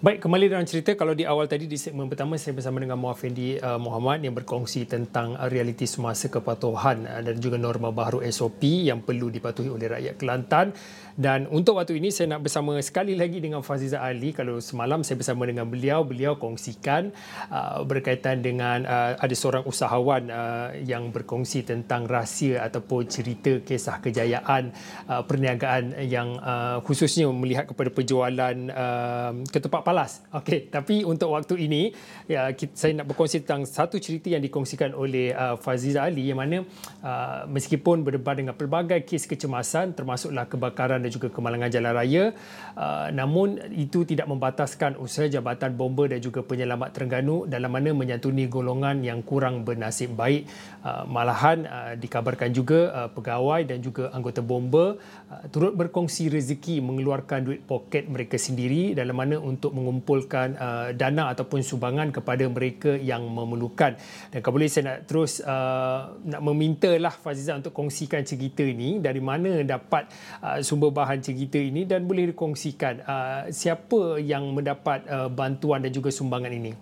Baik, kembali dalam cerita. Kalau di awal tadi, di segmen pertama, saya bersama dengan Muafendi Muhammad yang berkongsi tentang realiti semasa kepatuhan dan juga norma baru SOP yang perlu dipatuhi oleh rakyat Kelantan. Dan untuk waktu ini, saya nak bersama sekali lagi dengan Faziza Ali. Kalau semalam saya bersama dengan beliau kongsikan berkaitan dengan ada seorang usahawan yang berkongsi tentang rahsia ataupun cerita kisah kejayaan perniagaan yang khususnya melihat kepada penjualan ketupat palas. Okey, tapi untuk waktu ini saya nak berkongsi tentang satu cerita yang dikongsikan oleh Faziza Ali yang mana meskipun berdepan dengan pelbagai kes kecemasan termasuklah kebakaran dan juga kemalangan jalan raya, namun itu tidak membataskan usaha Jabatan Bomba dan juga Penyelamat Terengganu dalam mana menyantuni golongan yang kurang bernasib baik. Malahan dikabarkan juga pegawai dan juga anggota bomba turut berkongsi rezeki mengeluarkan duit poket mereka sendiri dalam mana untuk mengumpulkan dana ataupun sumbangan kepada mereka yang memerlukan. Dan kalau boleh saya nak terus nak meminta lah Faziza untuk kongsikan cerita ini, dari mana dapat sumber bahan cerita ini dan boleh dikongsikan siapa yang mendapat bantuan dan juga sumbangan ini.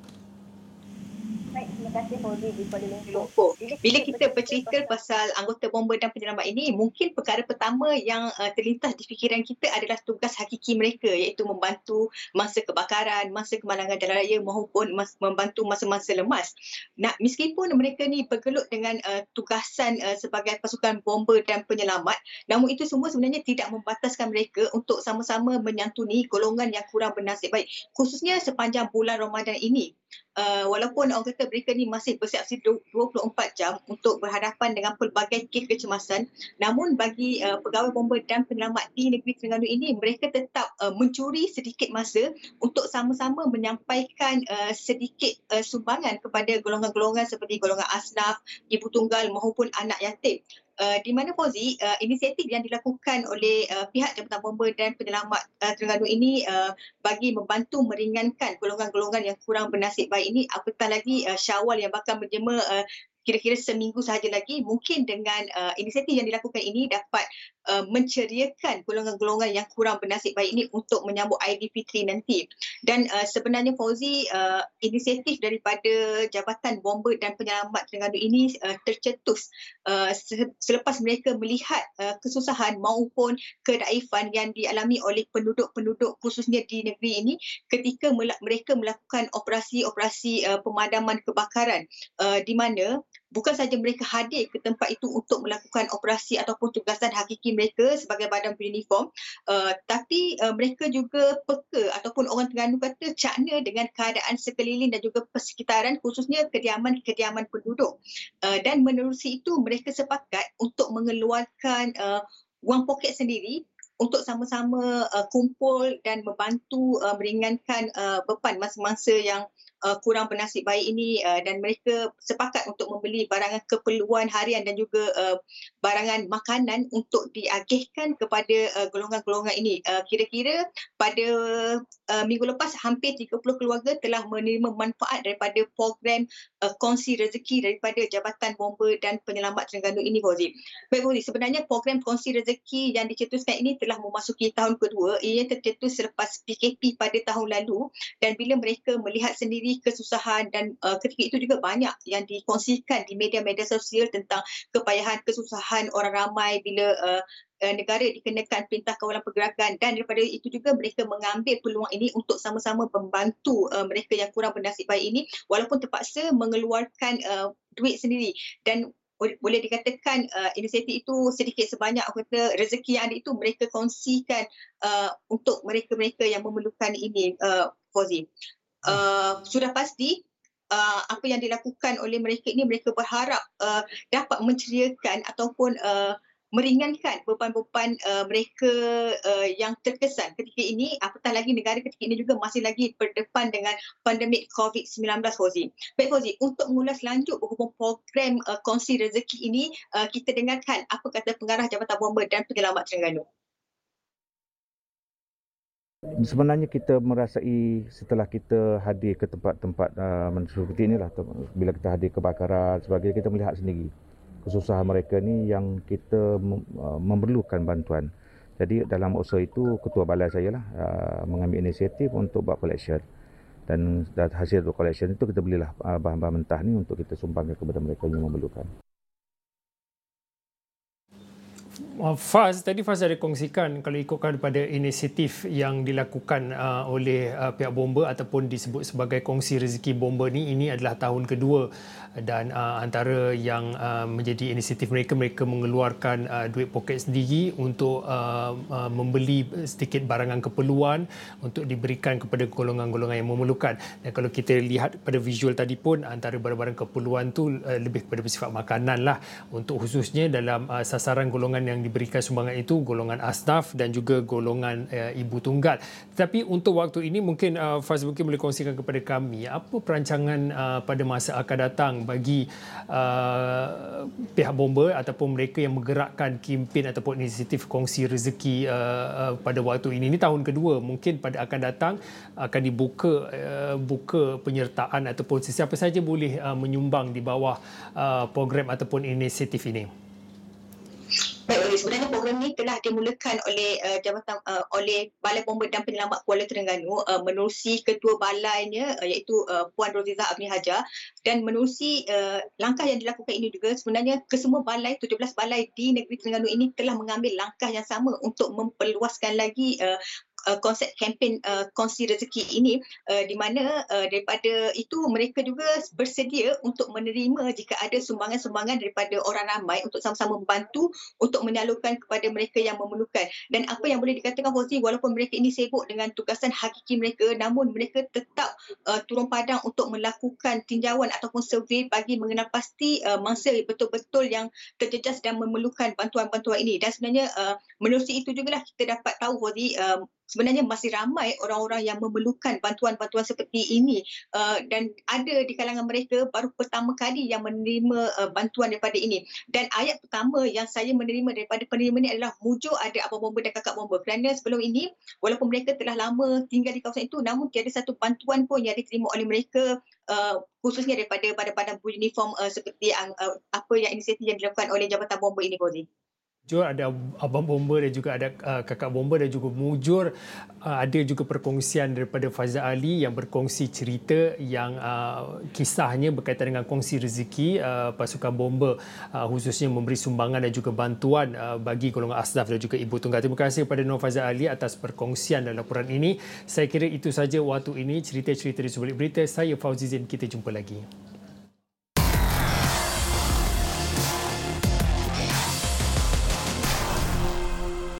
Baik, terima kasih Fauzi di Kuala Lumpur. Bila kita bercerita pasal anggota bomba dan penyelamat ini, mungkin perkara pertama yang terlintas di fikiran kita adalah tugas hakiki mereka, iaitu membantu masa kebakaran, masa kemalangan jalan raya maupun membantu masa-masa lemas. Meskipun mereka ni bergelut dengan tugasan sebagai pasukan bomba dan penyelamat, namun itu semua sebenarnya tidak membataskan mereka untuk sama-sama menyantuni golongan yang kurang bernasib baik, khususnya sepanjang bulan Ramadan ini. Walaupun orang kata mereka ni masih bersiap-siap 24 jam untuk berhadapan dengan pelbagai kes kecemasan, namun bagi pegawai bomba dan penyelamat di negeri Terengganu ini, mereka tetap mencuri sedikit masa untuk sama-sama menyampaikan sedikit sumbangan kepada golongan-golongan seperti golongan asnaf, ibu tunggal maupun anak yatim. Di mana Fauzi, inisiatif yang dilakukan oleh pihak Jabatan Bomba dan Penyelamat Terengganu ini bagi membantu meringankan golongan-golongan yang kurang bernasib baik ini, apatah lagi Syawal yang bakal menjema kira-kira seminggu sahaja lagi, mungkin dengan inisiatif yang dilakukan ini dapat menceriakan golongan-golongan yang kurang bernasib baik ini untuk menyambut Aidilfitri nanti. Dan sebenarnya Fauzi, inisiatif daripada Jabatan Bomba dan Penyelamat Terengganu ini tercetus selepas mereka melihat kesusahan maupun kedaifan yang dialami oleh penduduk-penduduk khususnya di negeri ini ketika mereka melakukan operasi-operasi pemadaman kebakaran, di mana bukan sahaja mereka hadir ke tempat itu untuk melakukan operasi ataupun tugasan hakiki mereka sebagai badan beruniform, tapi mereka juga peka ataupun orang Terengganu kata cakna dengan keadaan sekeliling dan juga persekitaran, khususnya kediaman penduduk. Dan menerusi itu mereka sepakat untuk mengeluarkan wang poket sendiri untuk sama-sama kumpul dan membantu meringankan beban masa-masa yang kurang bernasib baik ini, dan mereka sepakat untuk membeli barangan keperluan harian dan juga barangan makanan untuk diagihkan kepada golongan-golongan ini. Kira-kira pada minggu lepas hampir 30 keluarga telah menerima manfaat daripada program kongsi rezeki daripada Jabatan Bomba dan Penyelamat Terengganu ini, Fauzi. Baik Fauzi, sebenarnya program kongsi rezeki yang dicetuskan ini telah memasuki tahun kedua. Ia tercetus selepas PKP pada tahun lalu, dan bila mereka melihat sendiri kesusahan dan ketika itu juga banyak yang dikongsikan di media-media sosial tentang kepayahan, kesusahan orang ramai bila negara dikenakan perintah kawalan pergerakan, dan daripada itu juga mereka mengambil peluang ini untuk sama-sama membantu mereka yang kurang bernasib baik ini walaupun terpaksa mengeluarkan duit sendiri. Dan boleh dikatakan inisiatif itu sedikit sebanyak aku kata rezeki yang ada itu mereka kongsikan untuk mereka-mereka yang memerlukan ini, Fauzi. Sudah pasti apa yang dilakukan oleh mereka ini, mereka berharap dapat menceriakan ataupun meringankan beban-beban mereka yang terkesan ketika ini, apatah lagi negara ketika ini juga masih lagi berdepan dengan pandemik COVID-19, Fauzi. Baik Fauzi, untuk mengulas lanjut berhubung program kongsi rezeki ini, kita dengarkan apa kata pengarah Jabatan Bomba dan Penyelamat Terengganu. Sebenarnya kita merasai setelah kita hadir ke tempat-tempat seperti inilah, bila kita hadir kebakaran sebagainya, kita melihat sendiri kesusahan mereka ni yang kita memerlukan bantuan. Jadi dalam usaha itu ketua balai saya lah mengambil inisiatif untuk buat collection. Dan hasil collection itu kita belilah bahan-bahan mentah ni untuk kita sumbangkan kepada mereka yang memerlukan. Faz ada kongsikan kalau ikutkan daripada inisiatif yang dilakukan oleh pihak bomba ataupun disebut sebagai kongsi rezeki bomba ni, ini adalah tahun kedua dan antara yang menjadi inisiatif mereka mengeluarkan duit poket sendiri untuk membeli sedikit barangan keperluan untuk diberikan kepada golongan-golongan yang memerlukan. Dan kalau kita lihat pada visual tadi pun, antara barang-barang keperluan tu lebih kepada bersifat makanan lah, untuk khususnya dalam sasaran golongan yang diberikan sumbangan itu golongan asnaf dan juga golongan ibu tunggal. Tetapi untuk waktu ini mungkin Faz mungkin boleh kongsikan kepada kami apa perancangan pada masa akan datang bagi pihak bomba ataupun mereka yang menggerakkan kempen ataupun inisiatif kongsi rezeki pada waktu ini. Ini tahun kedua, mungkin pada akan datang akan buka penyertaan ataupun sesiapa saja boleh menyumbang di bawah program ataupun inisiatif ini. Baik, sebenarnya program ini telah dimulakan oleh oleh Balai Bomba dan Penyelamat Kuala Terengganu menerusi ketua balainya iaitu Puan Rozizah Abni Hajar, dan menerusi langkah yang dilakukan ini juga sebenarnya kesemua balai, 17 balai di negeri Terengganu ini telah mengambil langkah yang sama untuk memperluaskan lagi konsep kempen kongsi rezeki ini, di mana daripada itu mereka juga bersedia untuk menerima jika ada sumbangan-sumbangan daripada orang ramai untuk sama-sama membantu untuk menyalurkan kepada mereka yang memerlukan. Dan apa yang boleh dikatakan, Fauzi, walaupun mereka ini sibuk dengan tugasan hakiki mereka, namun mereka tetap turun padang untuk melakukan tinjauan ataupun survey bagi mengenal pasti mangsa betul-betul yang terjejas dan memerlukan bantuan-bantuan ini. Dan sebenarnya menerusi itu jugalah kita dapat tahu, Fauzi, sebenarnya masih ramai orang-orang yang memerlukan bantuan-bantuan seperti ini, dan ada di kalangan mereka baru pertama kali yang menerima bantuan daripada ini. Dan ayat pertama yang saya menerima daripada penerima ini adalah mujuk ada abang bomba dan kakak bomba, kerana sebelum ini walaupun mereka telah lama tinggal di kawasan itu, namun tiada satu bantuan pun yang diterima oleh mereka, khususnya daripada badan-badan beruniform seperti apa yang inisiatif yang dilakukan oleh Jabatan Bomba ini, Fauzi. Ada abang bomba dan juga ada kakak bomba dan juga mujur. Ada juga perkongsian daripada Faizal Ali yang berkongsi cerita yang kisahnya berkaitan dengan kongsi rezeki pasukan bomba, khususnya memberi sumbangan dan juga bantuan bagi golongan asnaf dan juga ibu tunggal. Terima kasih kepada Nur Faizal Ali atas perkongsian dan laporan ini. Saya kira itu saja waktu ini cerita-cerita di sebalik berita. Saya Fauzi Zain, kita jumpa lagi.